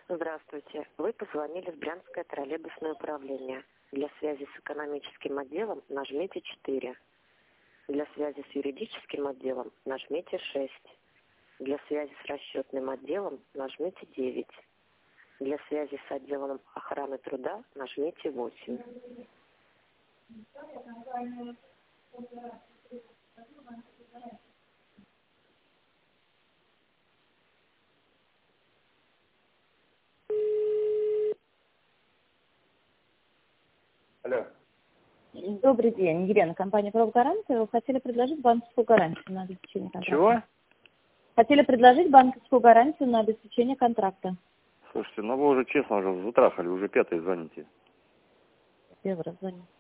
Здравствуйте. Вы позвонили в Брянское троллейбусное управление. Для связи с экономическим отделом нажмите 4. Для связи с юридическим отделом нажмите 6. Для связи с расчетным отделом нажмите 9. Для связи с отделом охраны труда нажмите 8. Алло. Добрый день, Елена, компания «Профгаранция». Вы хотели предложить банковскую гарантию на обеспечение контракта? Чего? Хотели предложить банковскую гарантию на обеспечение контракта. Слушайте, ну вы уже честно уже затрахали, уже 5-й звоните. Где вы звоните?